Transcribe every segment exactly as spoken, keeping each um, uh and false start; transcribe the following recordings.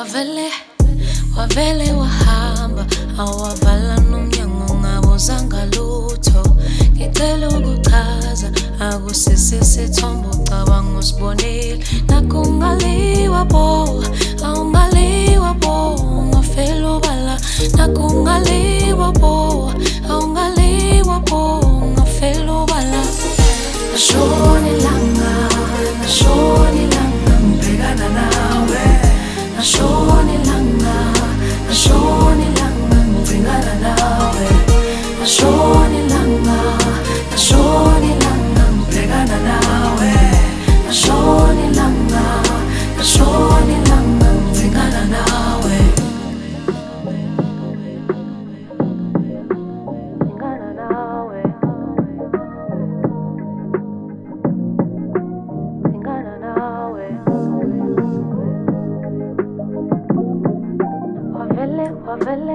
wavele wavele wahamba awavala nomnyango ngabuzanga lutho ngicela ukuchaza akusisi sithombo cabanga usibonile nakungaliwa bo awungaliwa bo ungafela ubala nakungaliwa bo awungaliwa bo ungafela ubala nashoni langa nashoni langa ngibhekana nawe nashoni langa nashoni langa ngibhekana nawe nashoni langa nashoni langa ngibhekana nawe nashoni langa nashoni langa ngibhekana nawe ngibhekana nawe ngibhekana nawe wavele wavele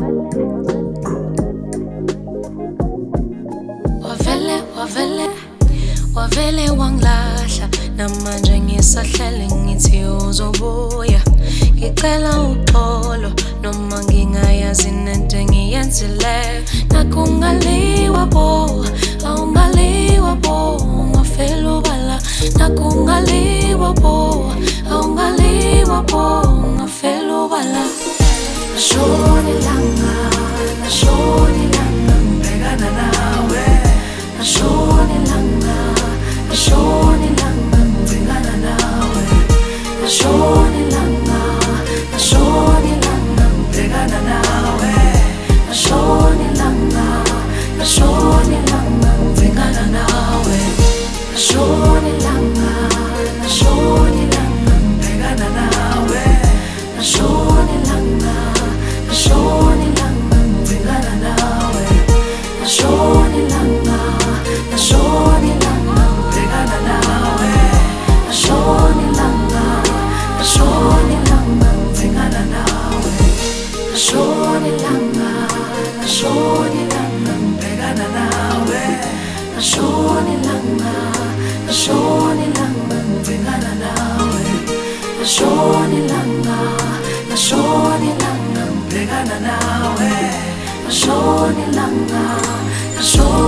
wavele wavele wavele wangilahla namanje ngisahlele ngithi uzobuya ngicela uxolo noma ngingayazi nento engiyenzileyo nakungaliwa bo awungaliwa bo ungafela ubala nakungaliwa bo awungaliwa bo ungafela ubala nashoni langa nashoni langa ngibhekana nawe nashoni langa nashoni langa ngibhekana nawe nashoni langa nashoni langa ngibhekana nawe nashoni langa nashoni langa ngibhekana nawe nashoni langa nashoni langa ngibhekana nawe nashoni langa nashoni langa ngibhekana nawe nashoni langa nashoni langa ngibhekana nawe nashoni langa nashoni langa ngibhekana nawe nashoni langa nashoni langa ngibhekana nawe nashoni langa nashoni langa ngibhekana nawe nashoni langa nashoni langa ngibhekana nawe nashoni langa nashoni